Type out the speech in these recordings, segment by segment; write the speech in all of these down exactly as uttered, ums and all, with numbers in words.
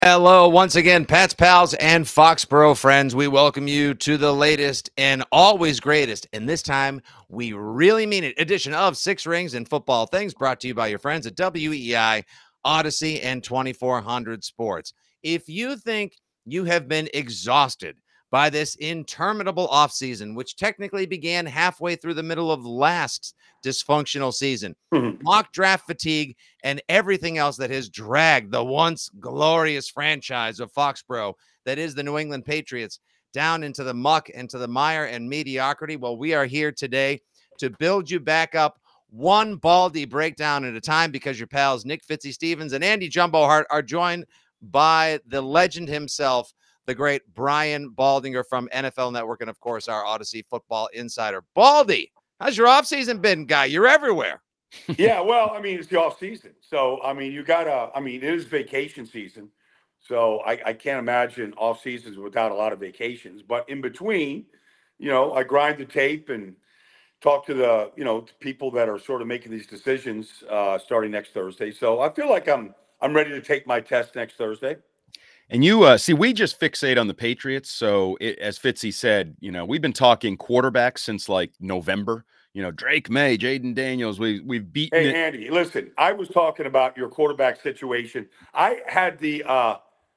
Hello, once again, Pats, pals, and Foxborough friends. We welcome you to the latest and always greatest, and this time we really mean it, edition of Six Rings and Football Things, brought to you by your friends at W E I, Odyssey, and twenty-four hundred Sports. If you think you have been exhausted by this interminable offseason, which technically began halfway through the middle of last dysfunctional season, Mhm. mock draft fatigue, and everything else that has dragged the once glorious franchise of Foxborough that is the New England Patriots down into the muck and to the mire and mediocrity. Well, we are here today to build you back up one Baldy breakdown at a time, because your pals Nick Fitzy Stevens and Andy Jumbo Hart are joined by the legend himself, the great Brian Baldinger from N F L Network, and of course our Odyssey Football Insider. Baldy, how's your offseason been, guy? You're everywhere. Yeah, well, I mean, it's the off season, so I mean, you gotta. I mean, it is vacation season, so I, I can't imagine off seasons without a lot of vacations. But in between, you know, I grind the tape and talk to the you know to people that are sort of making these decisions uh, starting next Thursday. So I feel like I'm I'm ready to take my test next Thursday. And you uh, see, we just fixate on the Patriots. So, it, as Fitzy said, you know, we've been talking quarterbacks since like November. You know, Drake May, Jaden Daniels. We we've beaten Hey, it. Andy, listen, I was talking about your quarterback situation. I had the uh,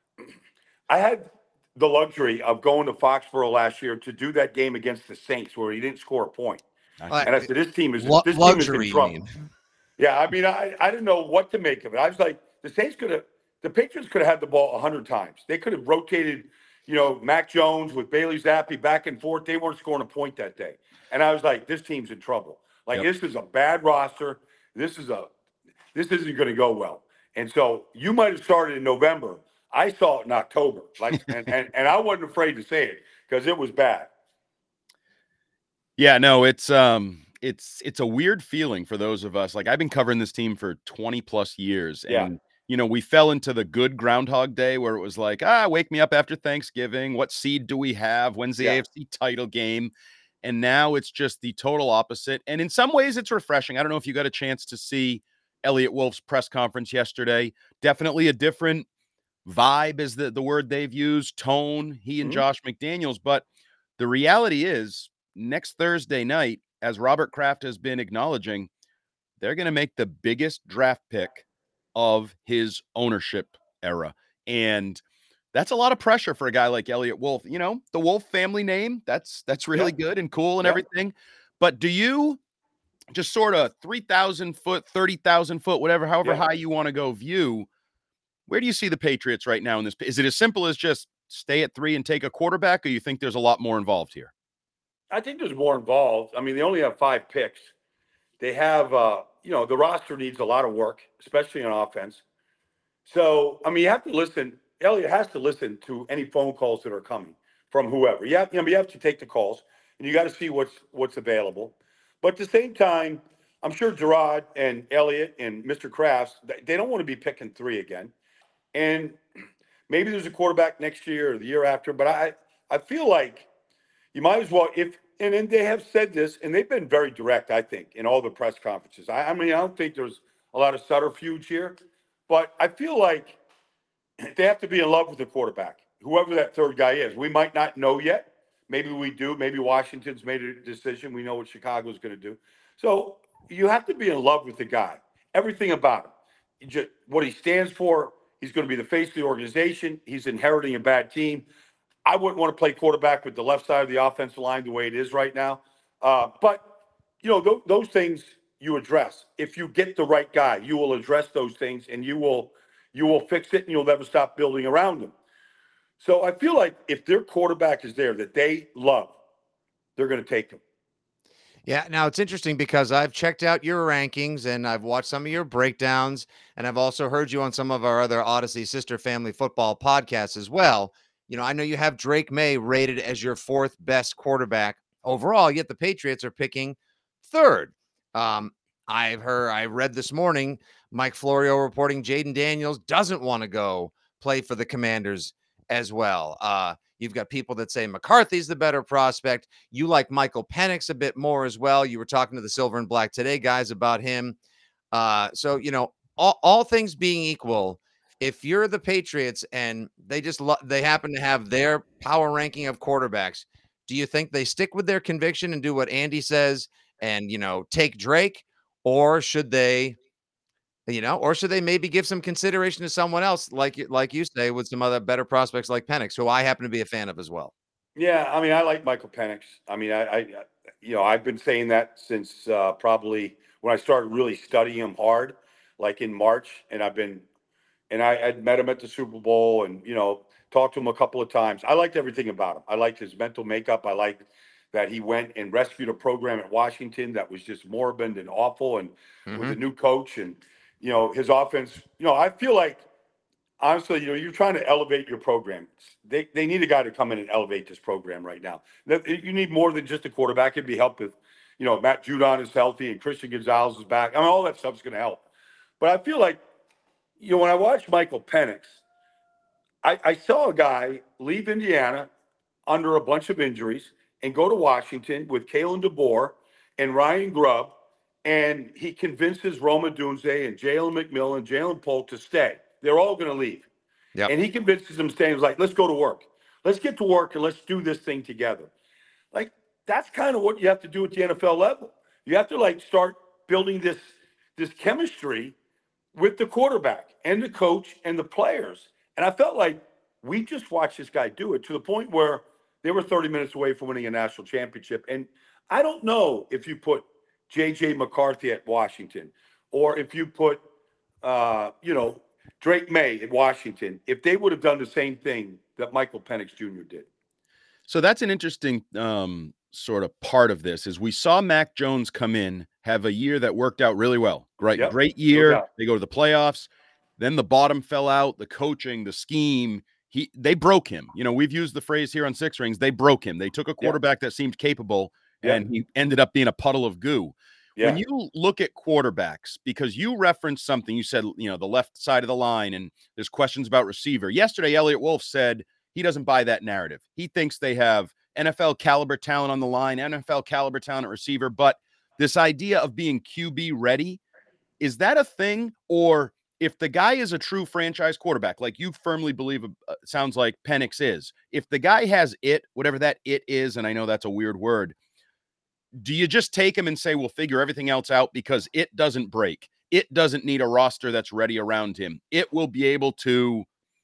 I had the luxury of going to Foxborough last year to do that game against the Saints where he didn't score a point. Uh, And I said, this team is in, lu- this team is in luxury, you trouble. mean? Yeah, I mean, I, I didn't know what to make of it. I was like, the Saints could have, the Patriots could have had the ball a hundred times. They could have rotated, you know, Mac Jones with Bailey Zappi back and forth. They weren't scoring a point that day. And I was like, this team's in trouble. Like, Yep. this is a bad roster. This is a, this isn't going to go well. And so you might have started in November. I saw it in October. Like, and, and, and I wasn't afraid to say it because it was bad. Yeah, no, it's um, it's it's a weird feeling for those of us. Like, I've been covering this team for twenty plus years, Yeah. and you know, we fell into the good Groundhog Day where it was like, ah, wake me up after Thanksgiving. What seed do we have? When's the Yeah. A F C title game? And now it's just the total opposite. And in some ways, it's refreshing. I don't know if you got a chance to see Elliot Wolf's press conference yesterday. Definitely a different vibe is the, the word they've used, tone, he and Mhm. Josh McDaniels. But the reality is, next Thursday night, as Robert Kraft has been acknowledging, they're going to make the biggest draft pick of his ownership era. And that's a lot of pressure for a guy like Elliot Wolf. You know, the Wolf family name, that's that's really Yeah. good and cool and Yeah. everything. But do you just sort of three thousand foot, thirty thousand foot, whatever, however Yeah. high you want to go view, where do you see the Patriots right now in this? Is it as simple as just stay at three and take a quarterback, or you think there's a lot more involved here? I think there's more involved. I mean, they only have five picks. They have, uh, you know, the roster needs a lot of work, especially on offense. So, I mean, you have to listen. Elliot has to listen to any phone calls that are coming from whoever. You have, you know, you have to take the calls, and you got to see what's what's available. But at the same time, I'm sure Gerard and Elliot and Mister Crafts, they they don't want to be picking three again. And maybe there's a quarterback next year or the year after. But I, I feel like you might as well if and then they have said this and they've been very direct, I think, in all the press conferences. I, I mean, I don't think there's a lot of subterfuge here, but I feel like they have to be in love with the quarterback, whoever that third guy is. We might not know yet. Maybe we do. Maybe Washington's made a decision. We know what Chicago's going to do. So you have to be in love with the guy, everything about him. You just, what he stands for. He's going to be the face of the organization. He's inheriting a bad team. I wouldn't want to play quarterback with the left side of the offensive line the way it is right now. Uh, but, you know, th- those things you address. If you get the right guy, you will address those things and you will you will fix it and you'll never stop building around them. So I feel like if their quarterback is there that they love, they're going to take him. Yeah, now it's interesting because I've checked out your rankings and I've watched some of your breakdowns, and I've also heard you on some of our other Odyssey Sister Family Football podcasts as well. You know, I know you have Drake May rated as your fourth best quarterback overall, yet the Patriots are picking third. Um, I've heard, I read this morning, Mike Florio reporting Jaden Daniels doesn't want to go play for the Commanders as well. Uh, you've got people that say McCarthy's the better prospect. You like Michael Penix a bit more as well. You were talking to the Silver and Black Today guys about him. Uh, so, you know, all, all things being equal, if you're the Patriots and they just lo- they happen to have their power ranking of quarterbacks, do you think they stick with their conviction and do what Andy says and, you know, take Drake, or should they, you know, or should they maybe give some consideration to someone else, like you like you say, with some other better prospects like Penix, who I happen to be a fan of as well? Yeah, I mean, I like Michael Penix. I mean, I, I I- you know, I've been saying that since uh, probably when I started really studying him hard, like in March, and I've been, and I had met him at the Super Bowl, and you know, talked to him a couple of times. I liked everything about him. I liked his mental makeup. I liked that he went and rescued a program at Washington that was just moribund and awful, and with a Mhm. new coach, and you know, his offense. You know, I feel like honestly, you know, you're trying to elevate your program. They they need a guy to come in and elevate this program right now. That- You need more than just a quarterback. It'd be help if, you know, Matt Judon is healthy and Christian Gonzalez is back. I mean, all that stuff's going to help. But I feel like, you know, when I watched Michael Penix, I, I saw a guy leave Indiana under a bunch of injuries and go to Washington with Kalen DeBoer and Ryan Grubb, and he convinces Roma Dunze and Jalen McMillan and Jalen Polk to stay. They're all going to leave. Yep. And he convinces them to stay. He was like, let's go to work. Let's get to work and let's do this thing together. Like, that's kind of what you have to do at the N F L level. You have to like start building this this chemistry with the quarterback and the coach and the players. And I felt like we just watched this guy do it to the point where they were thirty minutes away from winning a national championship. And I don't know if you put J J McCarthy at Washington or if you put, uh, you know, Drake May at Washington, if they would have done the same thing that Michael Penix Junior did. So that's an interesting um, sort of part of this is we saw Mac Jones come in, have a year that worked out really well. Great, Yep, great no year. doubt. They go to the playoffs. Then the bottom fell out, the coaching, the scheme. He they broke him. You know, we've used the phrase here on Six Rings, they broke him. They took a Yep, quarterback that seemed capable yep, and he ended up being a puddle of goo. When yeah. you look at quarterbacks, because you referenced something, you said, you know, the left side of the line, and there's questions about receiver. Yesterday, Elliot Wolf said he doesn't buy that narrative. He thinks they have N F L caliber talent on the line, N F L caliber talent at receiver. But this idea of being Q B ready, is that a thing? Or if the guy is a true franchise quarterback, like you firmly believe, uh, sounds like Penix is, if the guy has it, whatever that it is, and I know that's a weird word, do you just take him and say, we'll figure everything else out because it doesn't break? It doesn't need a roster that's ready around him. It will be able to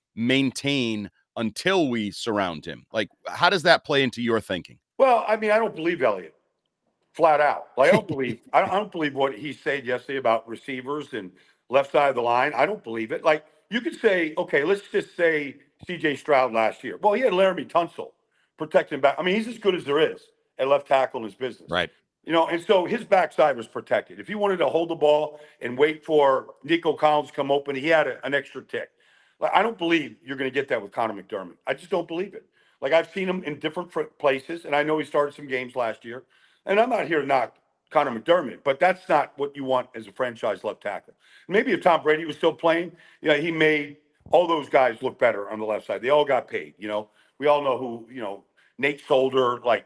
maintain until we surround him. Like, how does that play into your thinking? Well, I mean, I don't believe Elliott flat out. Like, I don't believe I don't, I don't believe what he said yesterday about receivers and left side of the line. I don't believe it. Like, you could say, okay, let's just say C J Stroud last year. Well, he had Laramie Tunsil protecting back. I mean, he's as good as there is at left tackle in his business. Right. You know, and so his backside was protected. If he wanted to hold the ball and wait for Nico Collins to come open, he had a, an extra tick. Like, I don't believe you're going to get that with Connor McDermott. I just don't believe it. Like, I've seen him in different fr- places, and I know he started some games last year. And I'm not here to knock Connor McDermott, but that's not what you want as a franchise left tackle. Maybe if Tom Brady was still playing, you know, he made all those guys look better on the left side. They all got paid. You know, we all know who, you know, Nate Solder, like,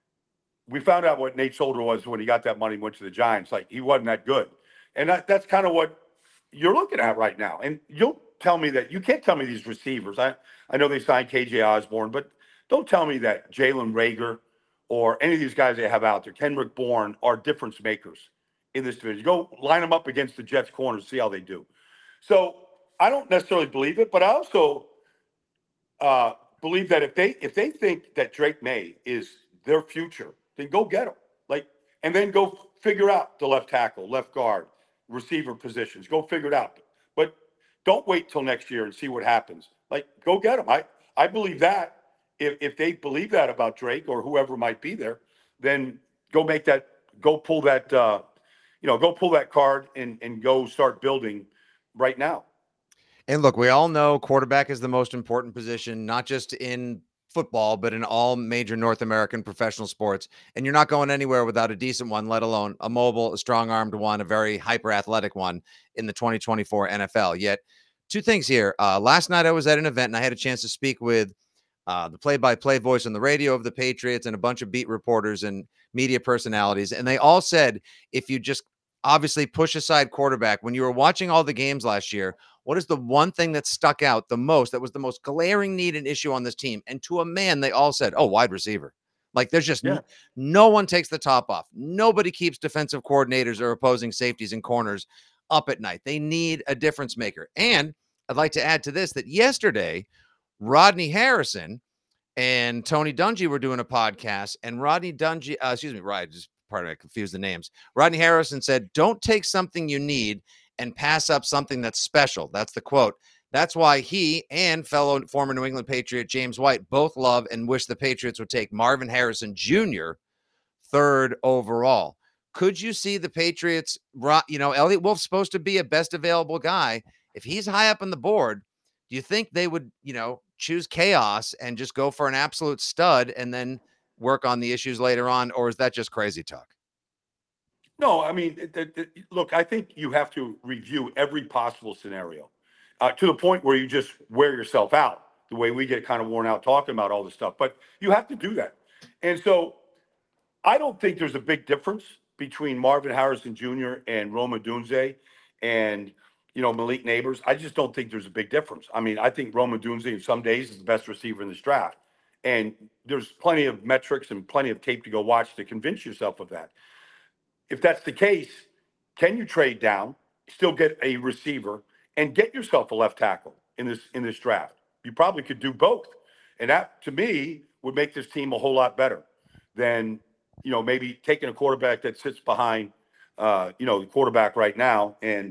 we found out what Nate Solder was when he got that money and went to the Giants. Like, he wasn't that good. And that, that's kind of what you're looking at right now. And you'll tell me that you can't tell me these receivers. I, I know they signed K J Osborne, but don't tell me that Jalen Rager or any of these guys they have out there, Kendrick Bourne, are difference makers in this division. Go line them up against the Jets corners, see how they do. So I don't necessarily believe it, but I also uh, believe that if they if they think that Drake May is their future, then go get him. Like, and then go figure out the left tackle, left guard, receiver positions. Go figure it out. But don't wait till next year and see what happens. Like, go get him. I I believe that if if they believe that about Drake or whoever might be there, then go make that go pull that uh, you know go pull that card and and go start building right now. And look, we all know quarterback is the most important position, not just in football, but in all major North American professional sports. And you're not going anywhere without a decent one, let alone a mobile, a strong armed one, a very hyper athletic one in the twenty twenty-four N F L. Yet, two things here. Uh, last night I was at an event and I had a chance to speak with uh, the play by play voice on the radio of the Patriots and a bunch of beat reporters and media personalities. And they all said if you just obviously push aside quarterback, when you were watching all the games last year, what is the one thing that stuck out the most, that was the most glaring need and issue on this team? And to a man, they all said, oh, wide receiver. Like there's just Yeah. n- no one takes the top off. Nobody keeps defensive coordinators or opposing safeties and corners up at night. They need a difference maker. And I'd like to add to this that yesterday, Rodney Harrison and Tony Dungy were doing a podcast, and Rodney Dungy, uh, excuse me, right, just part of I confused the names. Rodney Harrison said, don't take something you need and pass up something that's special. That's the quote. That's why he and fellow former New England Patriot James White both love and wish the Patriots would take Marvin Harrison Junior third overall. Could you see the Patriots, you know, Elliott Wolf's supposed to be a best available guy. If he's high up on the board, do you think they would, you know, choose chaos and just go for an absolute stud and then work on the issues later on? Or is that just crazy talk? No, I mean, it, it, it- look, I think you have to review every possible scenario uh, to the point where you just wear yourself out, the way we get kind of worn out talking about all this stuff. But you have to do that. And so I don't think there's a big difference between Marvin Harrison Junior and Roma Dunze and, you know, Malik Neighbors. I just don't think there's a big difference. I mean, I think Roma Dunze in some days is the best receiver in this draft. And there's plenty of metrics and plenty of tape to go watch to convince yourself of that. If that's the case, can you trade down, still get a receiver, and get yourself a left tackle in this in this draft? You probably could do both. And that, to me, would make this team a whole lot better than, you know, maybe taking a quarterback that sits behind, uh, you know, the quarterback right now. And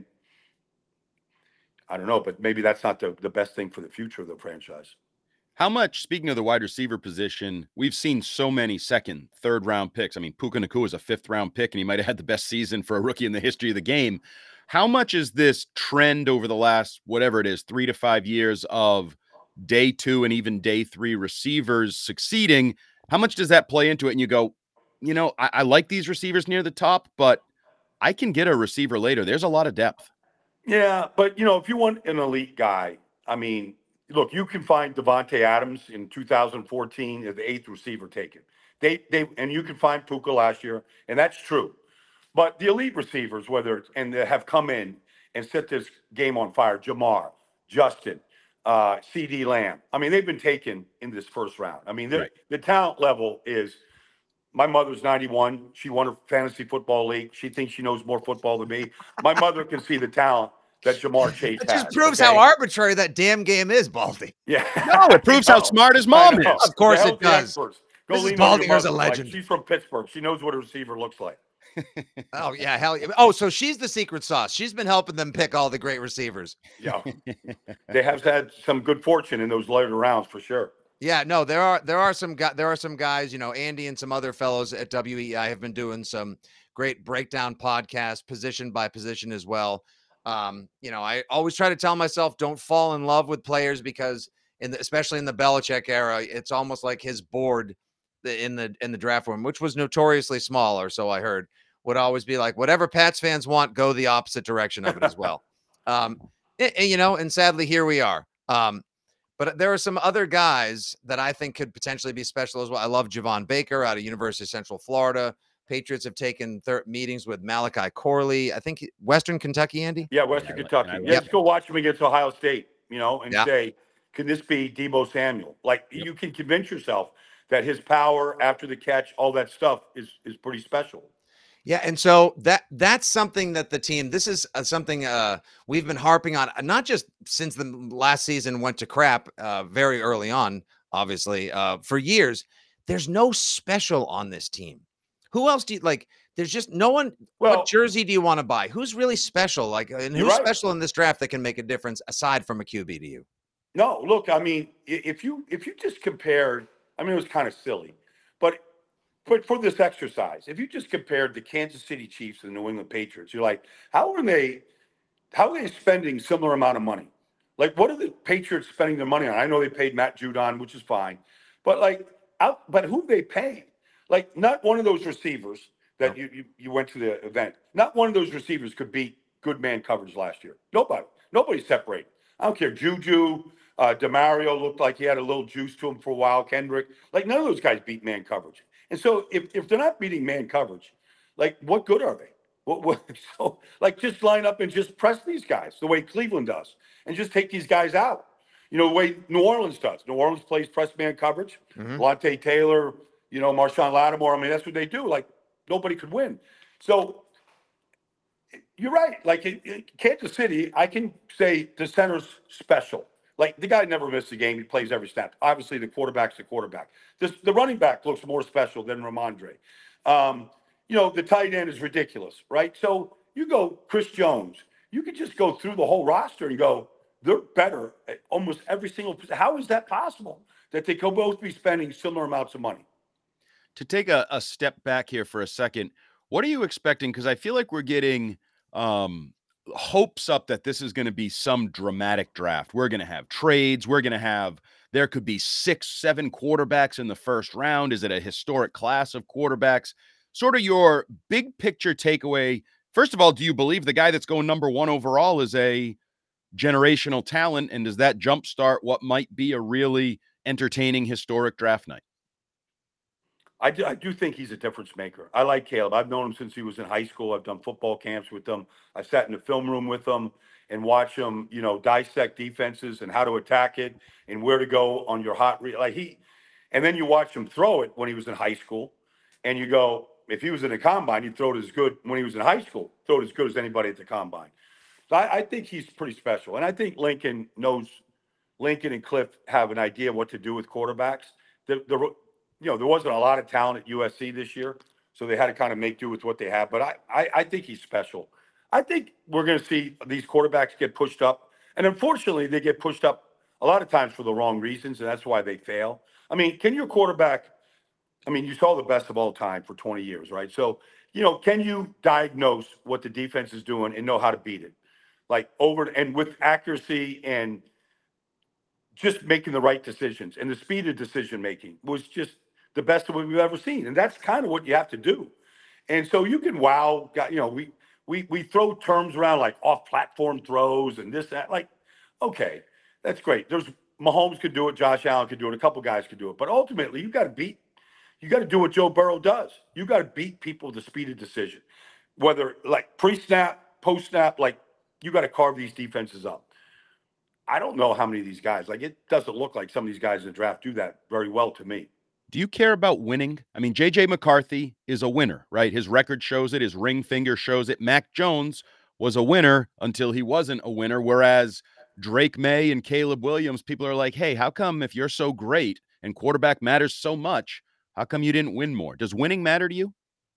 I don't know, but maybe that's not the, the best thing for the future of the franchise. How much, speaking of the wide receiver position, we've seen so many second, third round picks. I mean, Puka Nacua is a fifth round pick, and he might have had the best season for a rookie in the history of the game. How much is this trend over the last, whatever it is, three to five years of day two and even day three receivers succeeding? How much does that play into it? And you go, you know, I, I like these receivers near the top, but I can get a receiver later. There's a lot of depth. Yeah, but, you know, if you want an elite guy, I mean, look, you can find Devontae Adams in two thousand fourteen as the eighth receiver taken. They they and you can find Puka last year, and that's true. But the elite receivers, whether it's and they have come in and set this game on fire, Jamar, Justin, uh, C D Lamb. I mean, they've been taken in this first round. I mean, the, Right. the talent level is. My mother's ninety-one. She won a fantasy football league. She thinks she knows more football than me. My mother can see the talent that Jamar Chase It has. just proves okay? how arbitrary that damn game is, Baldy. Yeah. No, it proves how No, smart his I mom know. is. Of course The it healthy does. experts. Go Missus lean on your Baldinger is a mother. Like, legend. she's from Pittsburgh. She knows what a receiver looks like. Oh, yeah. Hell yeah. Oh, so she's the secret sauce. She's been helping them pick all the great receivers. Yeah. They have had some good fortune in those later rounds for sure. Yeah, no, there are there are some guys there are some guys, you know, Andy and some other fellows at W E I have been doing some great breakdown podcasts, position by position as well. Um, you know, I always try to tell myself don't fall in love with players because in the, especially in the Belichick era, it's almost like his board the, in the in the draft room, which was notoriously small, or so I heard, would always be like whatever Pats fans want, go the opposite direction of it as well. Um, and- and, you know, and sadly here we are. Um, But there are some other guys that I think could potentially be special as well. I love Javon Baker out of University of Central Florida. Patriots have taken thir- meetings with Malachi Corley. I think Western Kentucky, Andy. Yeah, Western Yeah, I like- Kentucky. I like Yeah, let's go watch him against Ohio State, you know, and Yeah. say, can this be Debo Samuel? Like, you can convince yourself that his power after the catch, all that stuff is is pretty special. Yeah, and so that that's something that the team. This is uh, something uh, we've been harping on, uh, not just since the last season went to crap uh, very early on. Obviously, uh, for years, there's no special on this team. Who else do you like? There's just no one. Well- what jersey do you want to buy? Who's really special? Like, and You're who's right. special in this draft that can make a difference aside from a Q B to you? No, look, I mean, i- if you if you just compared, I mean, it was kind of silly, but but for this exercise, if you just compared the Kansas City Chiefs and the New England Patriots, you're like, how are they, how are they spending similar amount of money? Like, what are the Patriots spending their money on? I know they paid Matt Judon, which is fine, but like, out, but who they paying? Like, not one of those receivers that you, you you went to the event. Not one of those receivers could beat good man coverage last year. Nobody, nobody separated. I don't care. Juju, uh, Demario looked like he had a little juice to him for a while. Kendrick, like none of those guys beat man coverage. And so if, if they're not beating man coverage, like what good are they? What, what, so like just line up and just press these guys the way Cleveland does. and just take these guys out. You know, the way New Orleans does. New Orleans plays press man coverage. Mhm. Lante Taylor, you know, Marshawn Lattimore. I mean, that's what they do. Like, nobody could win. So you're right. Like in, in Kansas City, I can say the center's special. Like the guy never missed a game. He plays every snap. Obviously, the quarterback's the quarterback. This, the running back looks more special than Ramondre. Um, you know, the tight end is ridiculous, right? So you go Chris Jones. You could just go through the whole roster and go, they're better at almost every single. How is that possible that they could both be spending similar amounts of money? To take a, a step back here for a second, what are you expecting? Because I feel like we're getting um, hopes up that this is going to be some dramatic draft. We're going to have trades. We're going to have, there could be six, seven quarterbacks in the first round. Is it a historic class of quarterbacks? Sort of your big picture takeaway. First of all, do you believe the guy that's going number one overall is a generational talent? And does that jumpstart what might be a really entertaining historic draft night? I do, I do think he's a difference maker. I like Caleb. I've known him since he was in high school. I've done football camps with him. I sat in the film room with him and watch him, you know, dissect defenses and how to attack it and where to go on your hot re- like he. And then you watch him throw it when he was in high school, and you go, if he was in the combine, he'd throw it as good when he was in high school. Throw it as good as anybody at the combine. So I, I think he's pretty special, and I think Lincoln knows. Lincoln and Cliff have an idea what to do with quarterbacks. The the you know, there wasn't a lot of talent at U S C this year, so they had to kind of make do with what they have. But I, I, I think he's special. I think we're going to see these quarterbacks get pushed up. And unfortunately, they get pushed up a lot of times for the wrong reasons, and that's why they fail. I mean, can your quarterback – I mean, you saw the best of all time for twenty years, right? So, you know, can you diagnose what the defense is doing and know how to beat it? Like over – and with accuracy and just making the right decisions. And the speed of decision-making was just – the best of what we've ever seen. And that's kind of what you have to do. And so you can wow, you know, we we we throw terms around like off-platform throws and this, that. Like, okay, that's great. There's Mahomes could do it, Josh Allen could do it, a couple guys could do it. But ultimately, you got to beat, you got to do what Joe Burrow does. You got to beat people with the speed of decision. Whether like pre-snap, post-snap, like you got to carve these defenses up. I don't know how many of these guys, like it doesn't look like some of these guys in the draft do that very well to me. Do you care about winning? I mean, J J McCarthy is a winner, right? His record shows it. His ring finger shows it. Mac Jones was a winner until he wasn't a winner, whereas Drake May and Caleb Williams, people are like, hey, how come if you're so great and quarterback matters so much, how come you didn't win more? Does winning matter to you?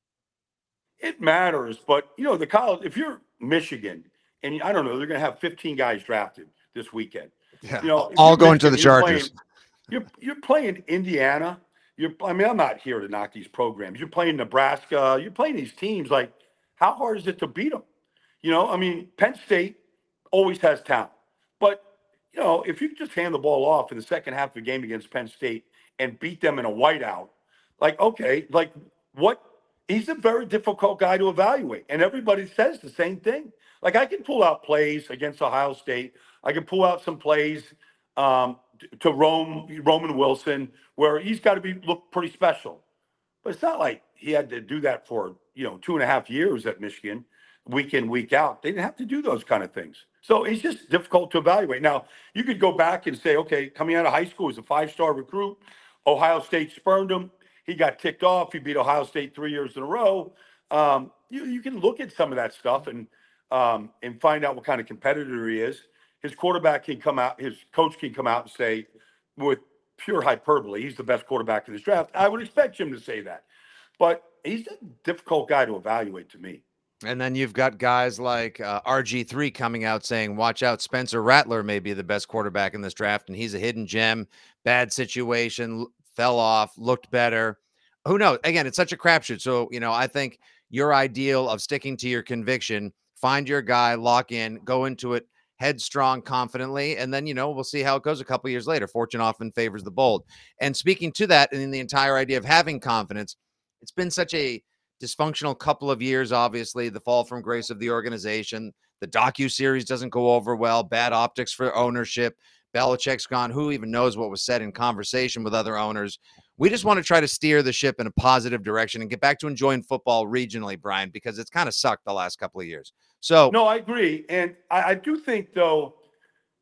It matters, but, you know, the college, if you're Michigan, and I don't know, they're going to have fifteen guys drafted this weekend. Yeah, you know, all going to the Michigan, Chargers. You're playing, you're, you're playing Indiana. You're, I mean, I'm not here to knock these programs. You're playing Nebraska. You're playing these teams. Like, how hard is it to beat them? You know, I mean, Penn State always has talent. But, you know, if you just hand the ball off in the second half of the game against Penn State and beat them in a whiteout, like, okay, like what? He's a very difficult guy to evaluate. And everybody says the same thing. Like, I can pull out plays against Ohio State. I can pull out some plays um, to Rome, Roman Wilson, where he's got to be look pretty special. But it's not like he had to do that for, you know, two and a half years at Michigan, week in, week out. They didn't have to do those kind of things. So he's just difficult to evaluate. Now, you could go back and say, okay, coming out of high school, he's a five-star recruit. Ohio State spurned him. He got ticked off. He beat Ohio State three years in a row. Um, you, you can look at some of that stuff and um, and find out what kind of competitor he is. His quarterback can come out, his coach can come out and say, with pure hyperbole, he's the best quarterback in this draft. I would expect him to say that. But he's a difficult guy to evaluate to me. And then you've got guys like uh, R G three coming out saying, watch out, Spencer Rattler may be the best quarterback in this draft, and he's a hidden gem. Bad situation, fell off, looked better. Who knows? Again, it's such a crapshoot. So, you know, I think your ideal of sticking to your conviction, find your guy, lock in, go into it headstrong, confidently, and then, you know, we'll see how it goes a couple years later. Fortune often favors the bold. And speaking to that, and in the entire idea of having confidence, it's been such a dysfunctional couple of years, obviously, the fall from grace of the organization. The docu-series doesn't go over well, bad optics for ownership. Belichick's gone. Who even knows what was said in conversation with other owners? We just want to try to steer the ship in a positive direction and get back to enjoying football regionally, Brian, because it's kind of sucked the last couple of years. So no, I agree. And I, I do think, though,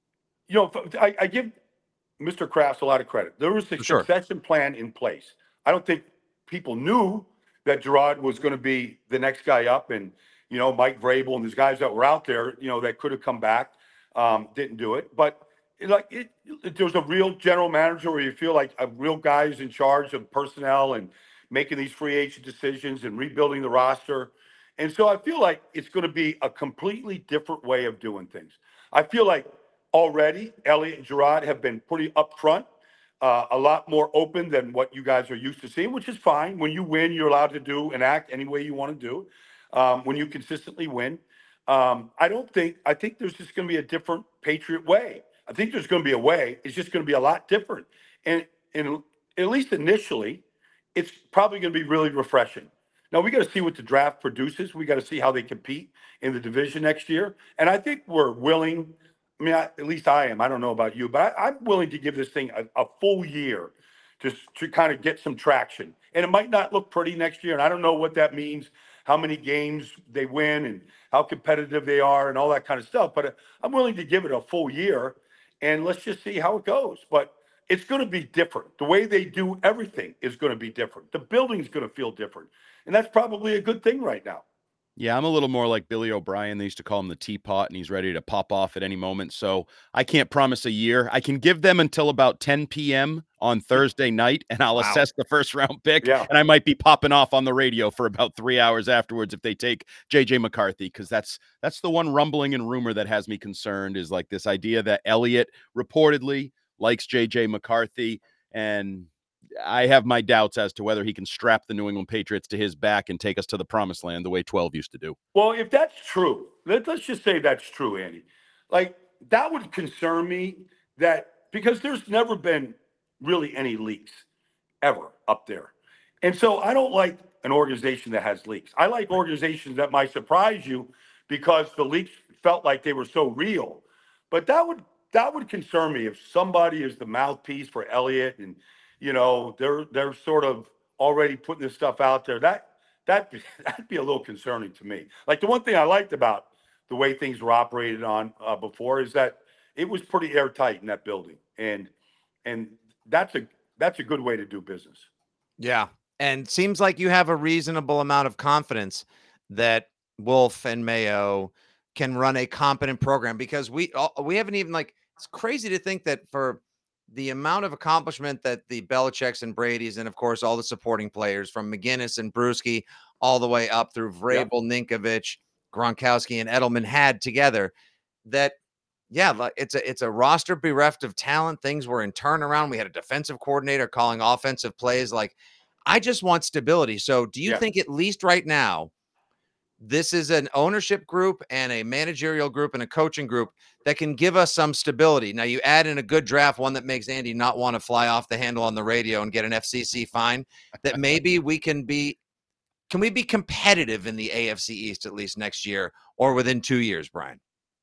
you know, I, I give Mister Kraft a lot of credit. There was a Sure. succession plan in place. I don't think people knew that Gerard was going to be the next guy up, and you know, Mike Vrabel and these guys that were out there, you know, that could have come back, um, didn't do it. But it, like, it, it, there's a real general manager where you feel like a real guy is in charge of personnel and making these free agent decisions and rebuilding the roster. And so I feel like it's going to be a completely different way of doing things. I feel like already Elliott and Gerard have been pretty upfront, uh, a lot more open than what you guys are used to seeing, which is fine. When you win, you're allowed to do and act any way you want to do. Um, when you consistently win, um, I don't think, I think there's just going to be a different Patriot way. I think there's going to be a way. It's just going to be a lot different. And, and at least initially, it's probably going to be really refreshing. Now, we got to see what the draft produces. We got to see how they compete in the division next year. And I think we're willing, I mean, I, at least I am. I don't know about you, but I, I'm willing to give this thing a, a full year to, to kind of get some traction. And it might not look pretty next year. And I don't know what that means, how many games they win and how competitive they are and all that kind of stuff. But I'm willing to give it a full year and let's just see how it goes. But it's going to be different. The way they do everything is going to be different. The building's going to feel different. And that's probably a good thing right now. Yeah, I'm a little more like Billy O'Brien. They used to call him the teapot, and he's ready to pop off at any moment. So I can't promise a year. I can give them until about ten p.m. on Thursday night, and I'll Wow. assess the first round pick. Yeah. And I might be popping off on the radio for about three hours afterwards if they take J J McCarthy, because that's that's the one rumbling and rumor that has me concerned, is like this idea that Elliott reportedly likes J J McCarthy, and I have my doubts as to whether he can strap the New England Patriots to his back and take us to the promised land the way twelve used to do. Well, if that's true, let, let's just say that's true, Andy. Like, that would concern me, that because there's never been really any leaks ever up there. And so I don't like an organization that has leaks. I like organizations that might surprise you because the leaks felt like they were so real. But that would that would concern me if somebody is the mouthpiece for Elliott and, you know, they're they're sort of already putting this stuff out there. That that that'd be a little concerning to me. Like, the one thing I liked about the way things were operated on uh, before is that it was pretty airtight in that building, and and that's a that's a good way to do business. Yeah, and seems like you have a reasonable amount of confidence that Wolf and Mayo can run a competent program, because we we haven't even, like, it's crazy to think that for the amount of accomplishment that the Belichicks and Brady's, and of course all the supporting players from McGinnis and Bruschi all the way up through Vrabel, yep. Ninkovich, Gronkowski, and Edelman had together, that yeah, like, it's a it's a roster bereft of talent. Things were in turnaround. We had a defensive coordinator calling offensive plays. Like, I just want stability. So do you Yeah. think, at least right now, this is an ownership group and a managerial group and a coaching group that can give us some stability? Now, you add in a good draft, one that makes Andy not want to fly off the handle on the radio and get an F C C fine, that maybe we can be, can we be competitive in the A F C East at least next year or within two years, Brian?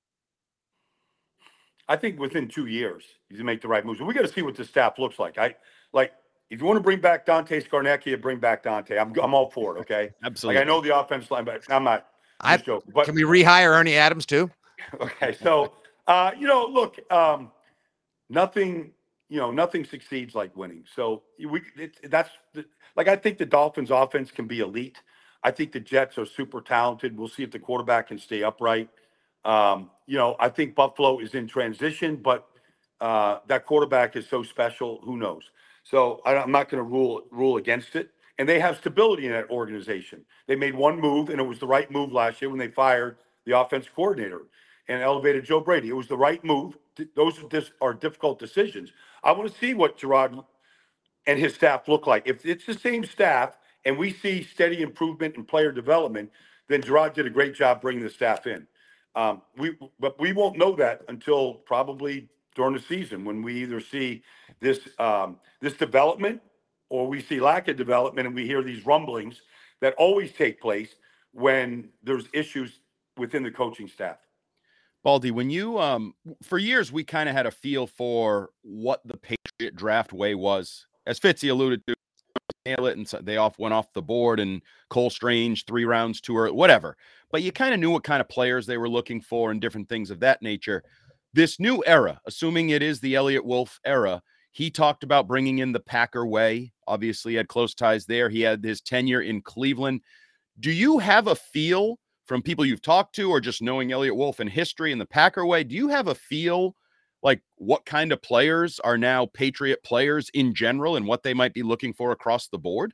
I think within two years, you make the right moves. We got to see what the staff looks like. I like, if you want to bring back Dante Scarnecchia, bring back Dante. I'm I'm all for it. Okay, Absolutely. Like, I know the offensive line, but I'm not I just joking. But can we rehire Ernie Adams too? Okay, so uh, you know, look, um, nothing, you know, nothing succeeds like winning. So we, it, that's the, like, I think the Dolphins' offense can be elite. I think the Jets are super talented. We'll see if the quarterback can stay upright. Um, you know, I think Buffalo is in transition, but uh, that quarterback is so special. Who knows? So I, I'm not going to rule rule against it. And they have stability in that organization. They made one move, and it was the right move last year when they fired the offensive coordinator and elevated Joe Brady. It was the right move. Those are, dis- are difficult decisions. I want to see what Gerard and his staff look like. If it's the same staff and we see steady improvement in player development, then Gerard did a great job bringing the staff in. Um, we, but we won't know that until probably during the season, when we either see this um, this development or we see lack of development, and we hear these rumblings that always take place when there's issues within the coaching staff. Baldy, when you, um, for years, we kind of had a feel for what the Patriot draft way was. As Fitzy alluded to, nail it, and so they off went off the board, and Cole Strange, three rounds, two or whatever. But you kind of knew what kind of players they were looking for and different things of that nature. this new era, assuming it is the Elliott Wolf era, he talked about bringing in the Packer way. Obviously, he had close ties there. He had his tenure in Cleveland. Do you have a feel from people you've talked to or just knowing Elliott Wolf and history in the Packer way? Do you have a feel like what kind of players are now Patriot players in general and what they might be looking for across the board?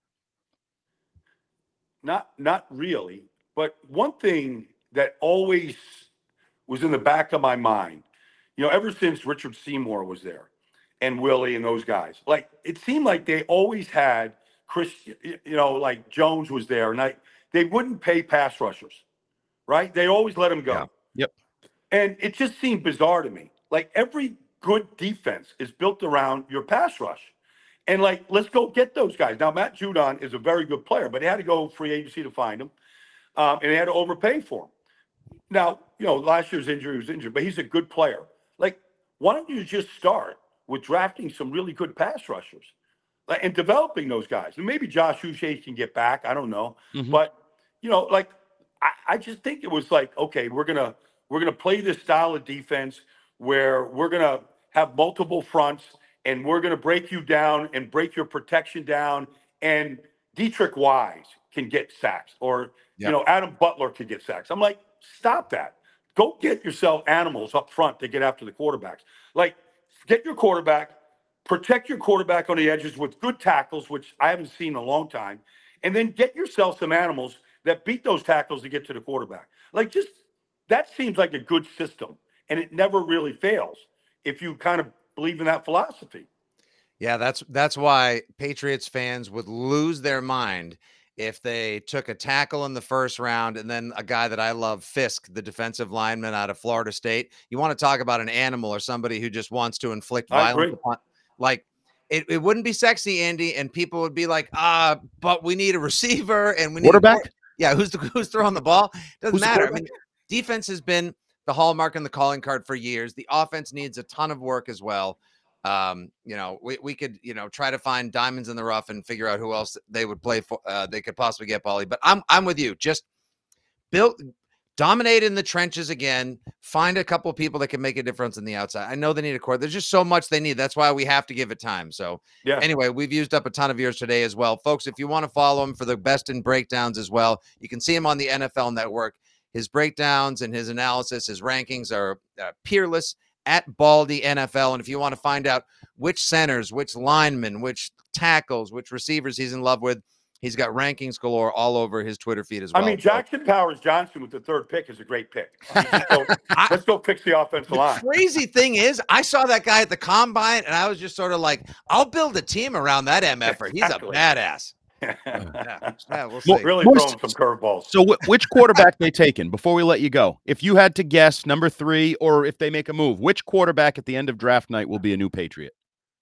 Not, not really. But one thing that always was in the back of my mind, you know, ever since Richard Seymour was there and Willie and those guys, like it seemed like they always had Chris, you know, like Jones was there, and I, they wouldn't pay pass rushers, right? They always let them go. Yeah. Yep. And it just seemed bizarre to me. Like every good defense is built around your pass rush. And like, let's go get those guys. Now, Matt Judon is a very good player, but they had to go free agency to find him. Um, and they had to overpay for him. Now, you know, last year's injury was injured, but he's a good player. Like, why don't you just start with drafting some really good pass rushers like, and developing those guys? And maybe Josh Uche can get back. I don't know. Mm-hmm. But, you know, like, I, I just think it was like, okay, we're going to, we're going to play this style of defense where we're going to have multiple fronts and we're going to break you down and break your protection down. And Dietrich Wise can get sacks or, yep. you know, Adam Butler could get sacks. I'm like, stop that. Go get yourself animals up front to get after the quarterbacks. Like, get your quarterback, protect your quarterback on the edges with good tackles, which I haven't seen in a long time, and then get yourself some animals that beat those tackles to get to the quarterback. Like, just that seems like a good system, and it never really fails if you kind of believe in that philosophy. Yeah, that's that's why Patriots fans would lose their mind if they took a tackle in the first round and then a guy that I love, Fisk, the defensive lineman out of Florida State. You want to talk about an animal or somebody who just wants to inflict violence upon, like it, it wouldn't be sexy, Andy, and people would be like, ah, but we need a receiver and we need quarterback. A, yeah, who's the, who's throwing the ball? Doesn't who's matter. I mean, defense has been the hallmark and the calling card for years. The offense needs a ton of work as well. Um, you know, we, we could, you know, try to find diamonds in the rough and figure out who else they would play for. Uh, they could possibly get Paulie, but I'm, I'm with you. Just build, dominate in the trenches again, find a couple of people that can make a difference in the outside. I know they need a core. There's just so much they need. That's why we have to give it time. So yeah. Anyway, we've used up a ton of yours today as well. Folks, if you want to follow him for the best in breakdowns as well, you can see him on the N F L Network. His breakdowns and his analysis, his rankings are uh, peerless. At Baldy N F L. And if you want to find out which centers, which linemen, which tackles, which receivers he's in love with, he's got rankings galore all over his Twitter feed as well. I mean, Jackson Powers Johnson with the third pick is a great pick. I mean, let's, go, let's go fix the offensive the line. Crazy thing is, I saw that guy at the combine, and I was just sort of like, I'll build a team around that M F-er. He's exactly. a badass. yeah, yeah, we'll see. Really throwing some curveballs. So w- which quarterback they taken before we let you go? If you had to guess number three, or if they make a move, which quarterback at the end of draft night will be a new Patriot?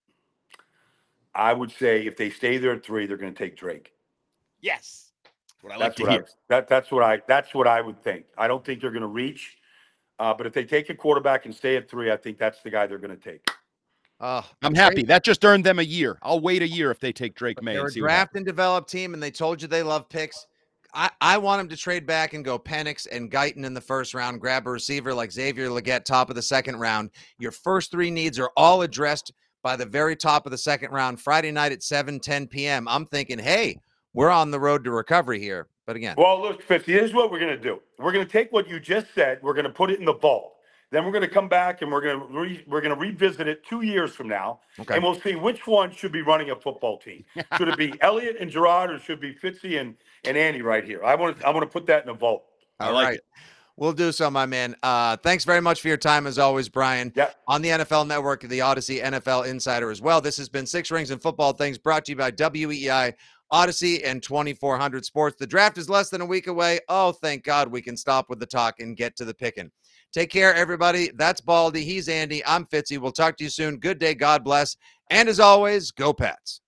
I would say if they stay there at three, they're going to take Drake. Yes. That's what I like that's to what hear. I, that, that's what I that's what I would think. I don't think they're going to reach. Uh, but if they take a quarterback and stay at three, I think that's the guy they're going to take. Uh, I'm happy. That just earned them a year. I'll wait a year if they take Drake May. They're and a see draft and develop team, and they told you they love picks. I, I want them to trade back and go Penix and Guyton in the first round, grab a receiver like Xavier Legette, top of the second round. Your first three needs are all addressed by the very top of the second round, Friday night at seven ten p.m. I'm thinking, hey, we're on the road to recovery here. But again. Well, look, fifty, here's what we're going to do. We're going to take what you just said. We're going to put it in the vault. Then we're going to come back and we're going to re- we're going to revisit it two years from now, okay. And we'll see which one should be running a football team. Should it be Elliott and Gerard, or should it be Fitzy and, and Andy right here? I want to I want to put that in the vault. All like right, it. We'll do so, my man. Uh, thanks very much for your time as always, Brian. Yep. On the N F L Network, the Odyssey N F L Insider as well. This has been Six Rings and Football Things, brought to you by W E I, Odyssey, and twenty-four hundred Sports. The draft is less than a week away. Oh, thank God we can stop with the talk and get to the picking. Take care, everybody. That's Baldy. He's Andy. I'm Fitzy. We'll talk to you soon. Good day. God bless. And as always, go Pats.